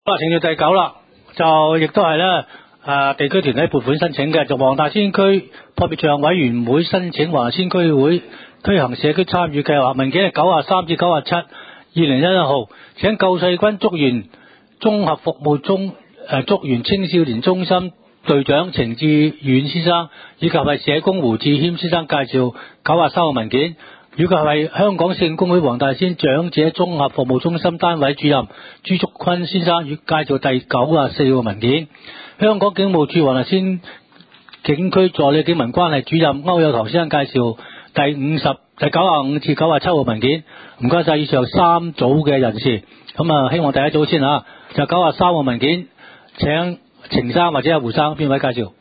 程序第9啦，就亦都係咧地區團體撥款申請嘅，就黃大仙區撲滅罪行委員會申請黃大仙區會推行社區參與計劃，文件係93至97 2011號，請救世軍竹園綜合服務竹園青少年中心隊長程志遠先生，以及係社工胡志謙先生介紹93號文件，以及係香港聖公會黃大仙長者綜合服務中心單位主任朱竹坤先生介紹第94號文件，香港警務處黃大仙警區助理警民關係主任歐友堂先生介紹第95至97號文件。唔該晒以上3組嘅人士，咁希望第一組先就93號文件，請程生或者胡生邊位介紹？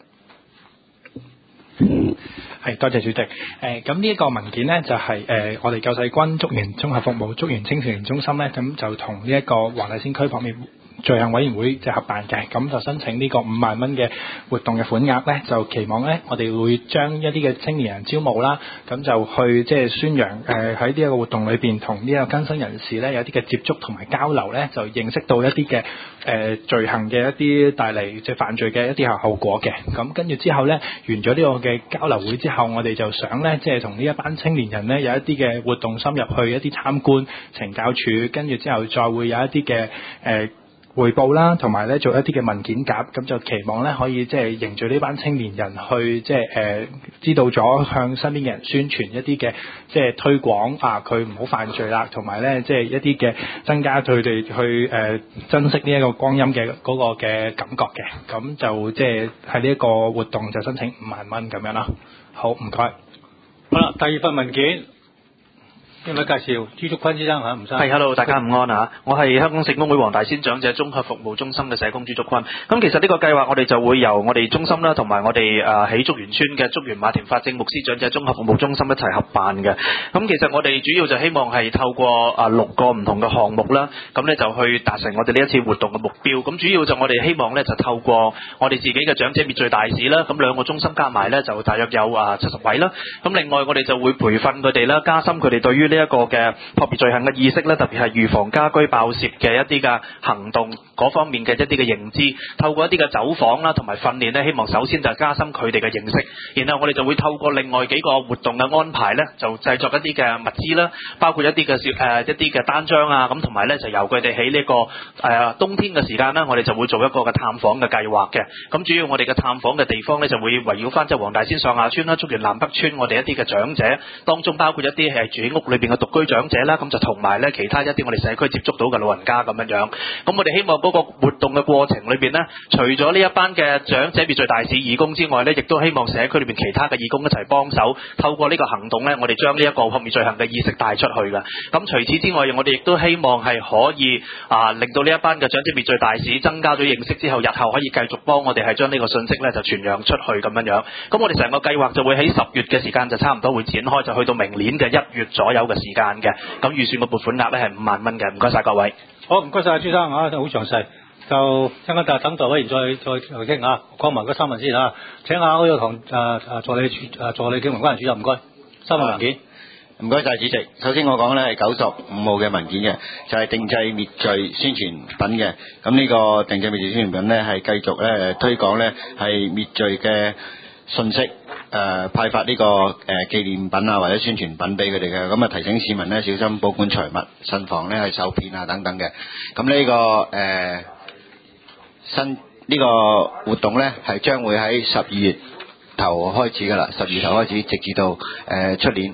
係，多謝主席。咁呢一個文件呢，就係我哋救世軍竹園綜合服務竹園青少年中心呢，咁就同呢一個黃大仙區撲滅罪行委員會即係合辦嘅，咁就申請呢個5萬蚊嘅活動嘅款額呢，就期望呢，我哋會將一啲嘅青年人招募啦，咁就去即係宣揚喺呢一個活動裏邊同呢個更生人士呢有啲嘅接觸同埋交流呢，就認識到一啲嘅罪行嘅一啲帶嚟即係犯罪嘅一啲後果嘅。咁跟住之後呢，完咗呢個嘅交流會之後，我哋就想呢，即係同呢一班青年人呢有一啲嘅活動深入去一啲參觀懲教處，跟住之後再會有一啲嘅匯報啦，同埋咧做一啲嘅文件夾，咁就期望咧可以即係凝聚呢班青年人去即係知道咗向身邊嘅人宣傳一啲嘅即係推廣佢唔好犯罪啦，同埋咧即係一啲嘅增加佢哋去珍惜呢一個光陰嘅嗰個嘅感覺嘅，咁就即係喺呢一個活動就申請5萬蚊咁樣啦。好，唔該。 好啦，第2份文件。邊位介紹？朱竹坤先生唔該。 係 ，hello， 大家午安啊！我係香港聖公會黃大仙長者綜合服務中心嘅社工朱竹坤。咁其實呢個計劃我哋就會由我哋中心啦，同埋我哋喺竹園村嘅竹園馬田法正牧師長者綜合服務中心一齊合辦嘅。咁其實我哋主要就希望係透過6個唔同嘅項目啦，咁咧就去達成我哋呢一次活動嘅目標。咁主要就我哋希望咧就透過我哋自己嘅長者滅罪大使啦，咁2個中心加埋咧就大約有70位啦。咁另外我哋就會培訓佢哋啦，加深佢哋對於呢一個嘅撲滅罪行嘅意識咧，特別係預防家居爆竊嘅一啲嘅行動嗰方面嘅一啲嘅認知，透過一啲嘅走訪啦，同埋訓練咧，希望首先就加深佢哋嘅認識，然後我哋就會透過另外幾個活動嘅安排咧，就製作一啲嘅物資啦，包括一啲嘅一啲嘅單張啊，咁同埋咧就由佢哋喺呢個冬天嘅時間啦，我哋就會做一個嘅探訪嘅計劃嘅。咁主要我哋嘅探訪嘅地方咧，就會圍繞翻即係黃大仙上下村啦、竹園南北村我哋一啲嘅長者，當中包括一啲係住喺屋裏邊嘅獨居長者啦，咁就同埋咧其他一啲我哋社區接觸到嘅老人家咁樣樣。咁我哋希望嗰個活動嘅過程裏邊呢，除咗呢一班嘅長者滅罪大使義工之外呢，亦都希望社區裏邊其他嘅義工一齊幫手，透過呢個行動呢，我哋將呢一個撲滅罪行嘅意識帶出去嘅。咁除此之外，我哋亦都希望係可以令到呢一班嘅長者滅罪大使增加咗認識之後，日後可以繼續幫我哋係將呢個信息呢就傳揚出去咁樣樣。咁我哋成個計劃就會喺10月嘅時間就差唔多會展開，就去到明年嘅1月左右嘅時間嘅。咁預算個撥款額呢係5萬蚊嘅。唔該晒各位。 好，唔該晒朱生好詳細。就陣間等待委員再傾講埋嗰3份先請下歐友堂助理警民關係主任，唔該3份文件。 唔該晒主席。首先我講呢係95號嘅文件嘅，就係定制滅罪宣傳品嘅。咁呢個定制滅罪宣傳品呢係繼續呢推廣呢係滅罪嘅信息，派發呢個紀念品或者宣傳品俾佢哋嘅。咁提醒市民呢小心保管財物，慎防呢係受騙等等嘅。咁呢個呢個活動呢係將會喺12月頭開始㗎啦，12月頭開始直至到出年。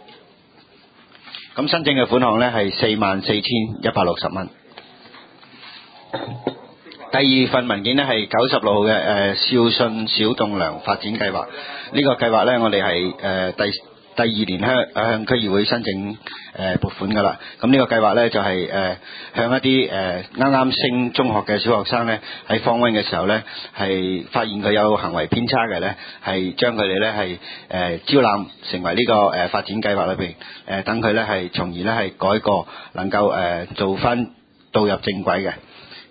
咁申請嘅款項呢係44,160蚊。第2份文件呢係96號嘅孝順小棟梁發展計劃。呢個計劃呢，我哋係第2年向區議會申請撥款㗎啦。咁呢個計劃呢，就係向一啲啱啱升中學嘅小學生呢，喺放溫嘅時候呢，係發現佢有行為偏差嘅呢，係將佢哋呢係招攬成為呢個發展計劃裏邊，等佢呢係從而呢係改過，能夠做翻導入正軌嘅。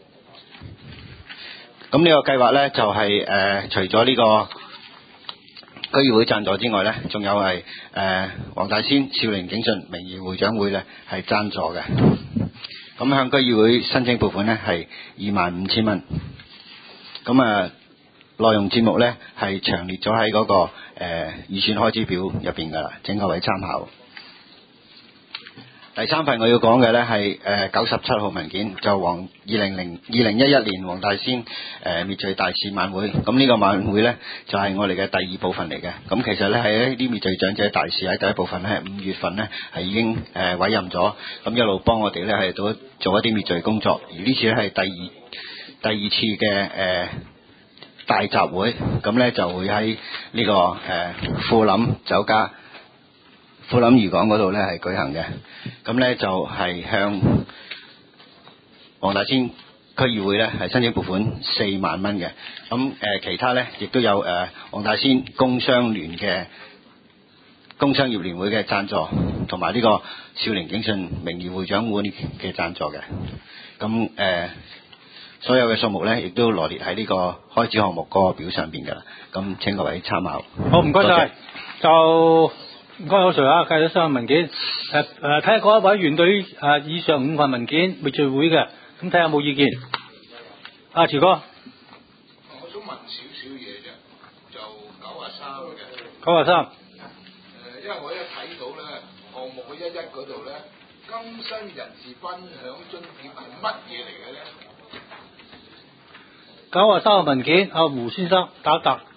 咁呢個計劃呢，就係除咗呢個區議會贊助之外呢，仲有係黃大仙少年警訊名譽會長會呢係贊助嘅。 咁向區議會申請撥款呢係25,000蚊。咁內容節目呢係詳列咗喺嗰個預算開支表入邊㗎啦，請各位參考。第三份我要講嘅呢係97號文件，就2011年黃大仙滅罪大使晚會。咁呢個晚會呢，就係我哋嘅第二部分嚟嘅。咁其實呢係一啲滅罪長者大使喺第一部分呢係5月份呢係已經委任咗，咁一路幫我哋呢係做一啲滅罪工作。而呢次呢係第二次嘅大集會，咁呢就會喺呢個富林酒家富林漁港嗰度呢係舉行嘅。咁呢就係向黃大仙區議會呢係申請撥款4萬蚊嘅。咁其他呢亦都有黃大仙工商聯嘅工商業聯會嘅贊助，同埋呢個少年警訊名譽會長會嘅贊助嘅。咁所有嘅數目呢亦都羅列喺呢個開支項目嗰個表上邊㗎啦。咁請各位參考。 好，唔該晒。就唔該，好 Sir 啊，計咗3份文件。睇下嗰一委員對以上5份文件滅罪會嘅，咁睇下有冇意見。潮哥。 我想問少少嘢啫，就93嘅。 93。 因為我一睇到咧，項目嘅11嗰度咧，更新人士分享津貼係乜嘢嚟嘅咧 ？93個文件，胡先生答一答。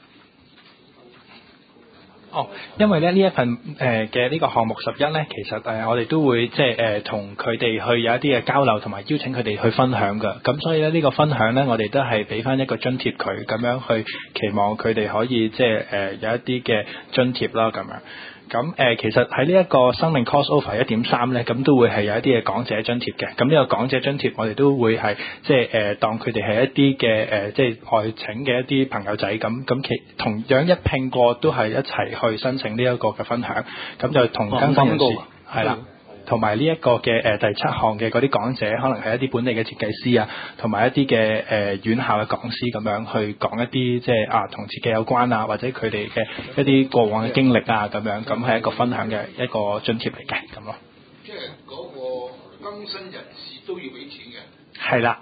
因為咧呢一份嘅呢個項目11咧，其實我哋都會即係同佢哋去有一啲嘅交流，同埋邀請佢哋去分享㗎。咁所以咧呢個分享咧，我哋都係俾翻一個津貼佢，咁樣去期望佢哋可以即係有一啲嘅津貼啦，咁樣。咁其實喺呢一個生命 crossover 1.3咧，咁都會係有一啲嘅講者津貼嘅。咁呢個講者津貼，我哋都會係即係當佢哋係一啲嘅即係外請嘅一啲朋友仔咁，同樣一拼過都係一齊去申請呢一個嘅分享。咁就同更新人士係啦。同埋呢一個嘅第7項嘅嗰啲講者，可能係一啲本地嘅設計師啊，同埋一啲嘅院校嘅講師咁樣去講一啲即係同設計有關啊，或者佢哋嘅一啲過往嘅經歷啊咁樣，咁係一個分享嘅一個津貼嚟嘅咁咯。 即係嗰個更新人士都要俾錢嘅。 係啦。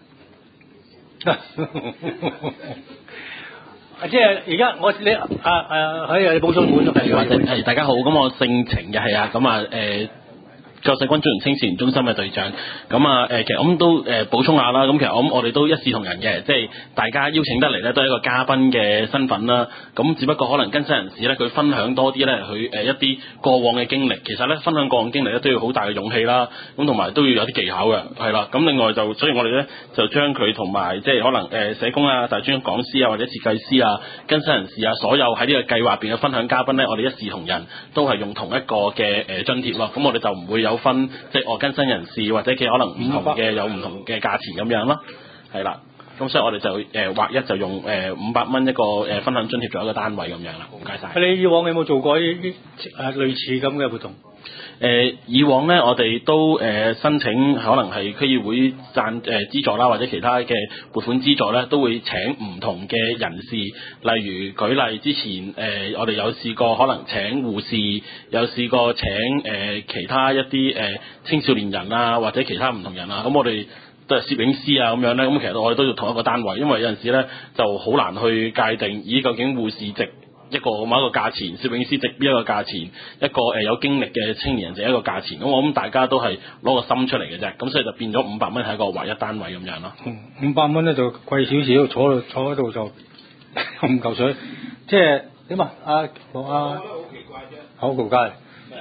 即係而家你補充係大家好，咁我姓程嘅係啊，咁救世軍中原青少年中心嘅隊長，咁其實我都補充下啦。咁其實我哋都一視同仁嘅，即係大家邀請得嚟咧，都係一個嘉賓嘅身份啦。咁只不過可能更新人士咧，佢分享多啲咧，佢一啲過往嘅經歷。其實咧，分享過往經歷咧都要好大嘅勇氣啦。咁同埋都要有啲技巧嘅，係啦。咁另外所以我哋咧就將佢同埋即係可能社工啊、大專講師啊或者設計師啊、更新人士啊，所有喺呢個計劃入邊嘅分享嘉賓咧，我哋一視同仁，都係用同一個嘅津貼咯。咁我哋就唔會有分即係更新人士或者佢可能唔同嘅有唔同嘅價錢咁樣咯，係啦。咁所以我哋就劃一就用500蚊一個分享津貼做一個單位咁樣啦。唔該晒。 你以往有冇做過呢啲類似咁嘅活動？ 以往咧，我哋都申請可能係區議會資助啦，或者其他嘅撥款資助咧，都會請唔同嘅人士。例如舉例之前我哋有試過可能請護士，有試過請其他一啲青少年人啊，或者其他唔同人啊。咁我哋都係攝影師啊咁樣咧。咁其實我哋都要同一個單位，因為有陣時咧就好難去界定，究竟護士值一個某一個價錢，攝影師值邊一個價錢，一個有經歷嘅青年人值一個價錢。咁我諗大家都係攞個心出嚟嘅啫，咁所以就變咗500蚊係一個劃一單位咁樣咯。 500蚊咧就貴少少，坐喺度就唔夠水，即係點啊？我覺得好奇怪啫。好奇怪。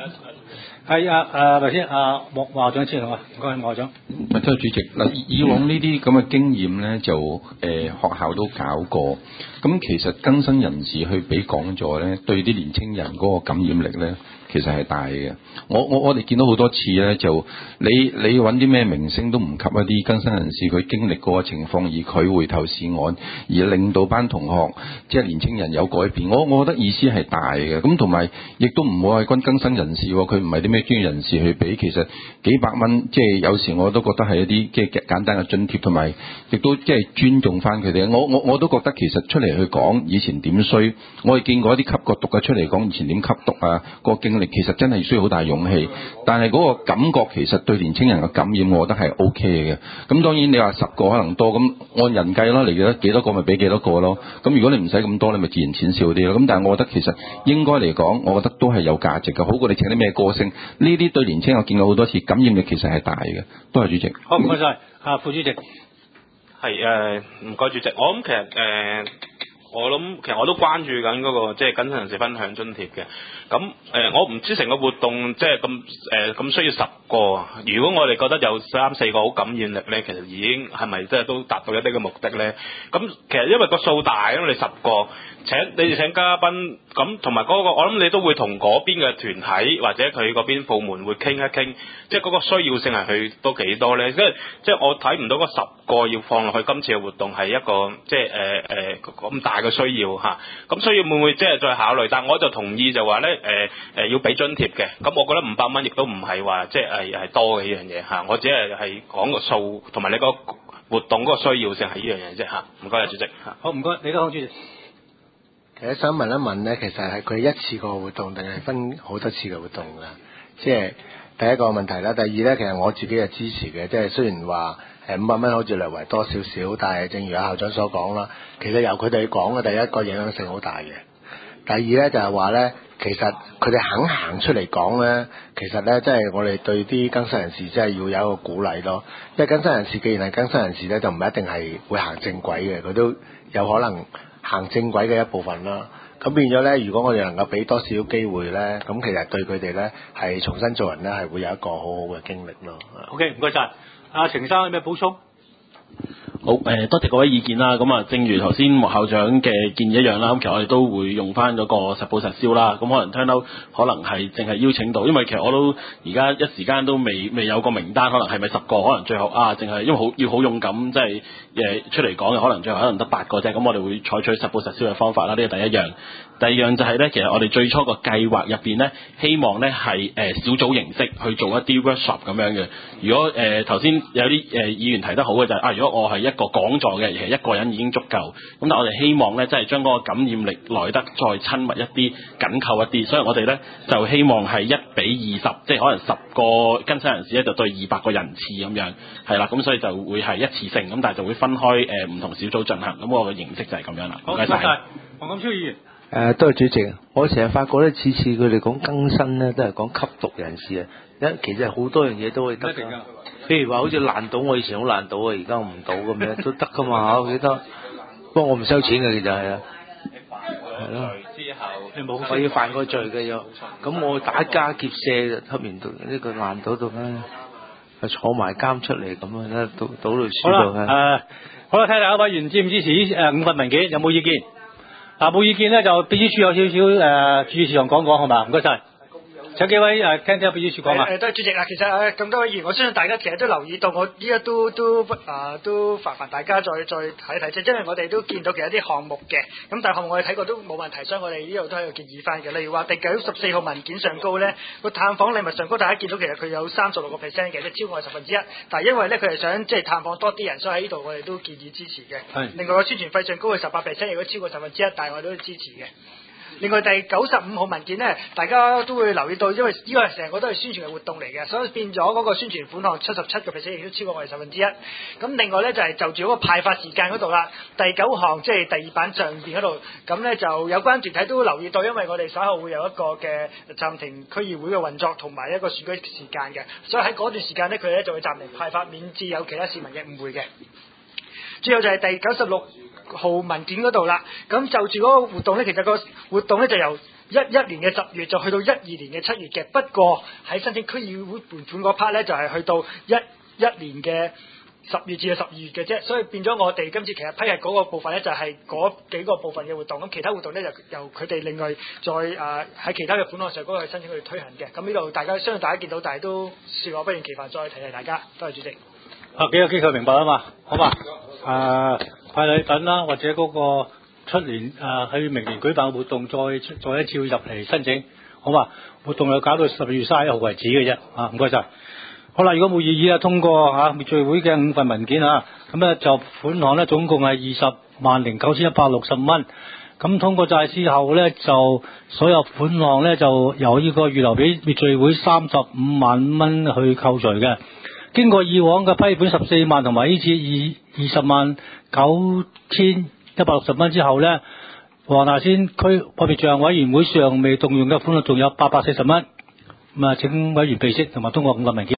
係咪先？華長先好啊，唔該，華長。 多謝主席。嗱，以往呢啲咁嘅經驗咧，就學校都搞過。咁其實更新人士去俾講座咧，對啲年青人嗰個感染力咧，其實係大嘅。我哋見到好多次咧，就你揾啲咩明星都唔及一啲更新人士佢經歷過嘅情況，而佢回頭是岸，而令到班同學即係年青人有改變。我覺得意思係大嘅。咁同埋亦都唔好係更新人士，佢唔係啲咩專業人士去俾，其實幾百蚊，即係有時我都覺得係一啲即係簡單嘅津貼，同埋亦都即係尊重翻佢哋。我都覺得其實出嚟去講以前點衰，我哋見過一啲吸過毒嘅出嚟講以前點吸毒啊，個經經歷，其實真係需要好大勇氣。但係嗰個感覺其實對年青人嘅感染，我覺得係 OK 嘅。咁當然你話10個可能多，咁按人計咯，嚟得幾多個咪俾幾多個咯。咁如果你唔使咁多，你咪自然錢少啲咯。咁但係我覺得其實應該嚟講，我覺得都係有價值嘅，好過你請啲咩歌星。呢啲對年青人我見過好多次，感染力其實係大嘅。多謝主席。 好，唔該晒，副主席。 係唔該主席，我諗其實我都關注緊嗰個即係更新人士分享津貼嘅。咁我唔知成個活動即係咁需要10個。如果我哋覺得有3-4個好感染力咧，其實已經係咪即係都達到一啲嘅目的咧？咁其實因為個數大，因為你10個你哋請嘉賓，咁同埋嗰個我諗你都會同嗰邊嘅團體或者佢嗰邊部門會傾一傾，即係嗰個需要性係去到幾多咧？即係我睇唔到嗰10個要放落去今次嘅活動係一個即係咁大嘅需要嚇。咁需要會唔會即係再考慮？但我就同意就話咧要俾津貼嘅。咁我覺得500蚊亦都唔係話即係多嘅呢樣嘢嚇。我只係講個數同埋你個活動嗰個需要性係呢樣嘢啫嚇。唔該，主席嚇。 好，唔該，李德康主席。 其實想問一問咧，其實係佢一次過活動定係分好多次嘅活動㗎？即係第一個問題啦。第二咧，其實我自己係支持嘅，即係雖然話500蚊好似略為多少少，但係正如阿校長所講啦，其實由佢哋講嘅第一個影響性好大嘅。第二咧就係話咧，其實佢哋肯行出嚟講咧，其實咧即係我哋對啲更新人士真係要有一個鼓勵咯。因為更新人士既然係更新人士咧，就唔一定係會行正軌嘅，佢都有可能行正軌嘅一部分啦。咁變咗咧，如果我哋能夠俾多少機會咧，咁其實對佢哋咧係重新做人咧係會有一個好好嘅經歷咯。 OK，唔該晒。阿程生有咩補充？ 好，多謝各位意見啦。咁正如頭先莫校長嘅建議一樣啦，咁其實我哋都會用翻嗰個實報實銷啦。咁可能 turn out 可能係淨係邀請到，因為其實我都而家一時間都未有個名單，可能係咪10個？可能最後淨係因為要好勇敢，即係出嚟講嘅，可能最後可能得8個啫。咁我哋會採取實報實銷嘅方法啦。呢個第一樣。第二樣就係咧，其實我哋最初個計劃入邊咧，希望咧係小組形式去做一啲 workshop 咁樣嘅。如果頭先有啲議員提得好嘅就係如果我係一個講座嘅，其實一個人已經足夠。咁但我哋希望咧，即係將嗰個感染力來得再親密一啲、緊扣一啲。所以我哋咧就希望係1:20，即係可能10個更新人士咧就對200個人次咁樣，係啦。咁所以就會係一次性咁，但係就會分開唔同小組進行。咁我個形式就係咁樣啦。 好，唔該晒。黃錦超議員。 多謝主席。我成日發覺咧，次次佢哋講更新咧，都係講吸毒人士啊。其實好多樣嘢都可以得㗎。譬如話好似爛賭，我以前好爛賭啊，而家我唔賭咁樣都得㗎嘛。我記得，不過我唔收錢嘅，其實係啊。係咯。之後你冇我要犯過罪嘅又，咁我打家劫舍吸完呢個爛賭度咧，坐埋監出嚟咁樣咧，賭到輸到係。 好啦，睇下大家委員支唔支持5份文件，有冇意見？冇意見咧，就秘書處有少少注意事項講講，好嘛？唔該晒。請幾位聽聽秘書處講啊。 多謝主席啦。其實咁多位議員，我相信大家其實都留意到，我依家都煩大家再睇睇啫，因為我哋都見到其實一啲項目嘅，咁但係項目我哋睇過都冇問題，所以我哋呢度都喺度建議翻嘅。例如話第94號文件上高咧，個探訪禮物上高，大家見到其實佢有36%嘅，即係超過1/10。但係因為咧佢係想即係探訪多啲人，所以喺呢度我哋都建議支持嘅。另外個宣傳費上高係18%，如果超過1/10，但係我哋都支持嘅。另外第95號文件呢，大家都會留意到，因為呢個成個都係宣傳嘅活動嚟嘅，所以變咗嗰個宣傳款項77%，亦都超過我哋1/10。咁另外呢，就係就住嗰個派發時間嗰度啦，第9項即係第2版上邊嗰度，咁呢就有關團體都留意到，因為我哋稍後會有一個嘅暫停區議會嘅運作同埋一個選舉時間嘅，所以喺嗰段時間呢，佢哋就會暫停派發，免至有其他市民嘅誤會嘅。最後就係第96號文件嗰度啦，咁就住嗰個活動呢，其實個活動呢就由11年嘅10月就去到12年嘅7月嘅，不過喺申請區議會撥款嗰 part 呢，就係去到11年嘅10月至到12月嘅啫，所以變咗我哋今次其實批核嗰個部分呢，就係嗰幾個部分嘅活動，咁其他活動呢，就由佢哋另外再喺其他嘅款項上嗰度去申請去推行嘅，咁呢度大家相信大家見到，但係都恕我不厭其煩再提提大家，多謝主席。 幾個機構明白啊嘛，好嘛？派禮品啦，或者嗰個出年喺明年舉辦嘅活動，再一次入嚟申請，好嘛？活動又搞到12月31號為止嘅啫，唔該晒。好啦，如果冇異議通過滅罪會嘅5份文件咁咧就款項咧總共係20萬09,160蚊。 咁通過債之後呢，就所有款項呢，就由呢個預留俾滅罪會35萬蚊去扣除嘅。經過以往嘅批本14萬同埋呢次20萬9160蚊之後呢，黃大仙區貨幣帳委員會尚未動用嘅款項仲有840蚊。咁啊，請委員備悉同埋通過5個文件。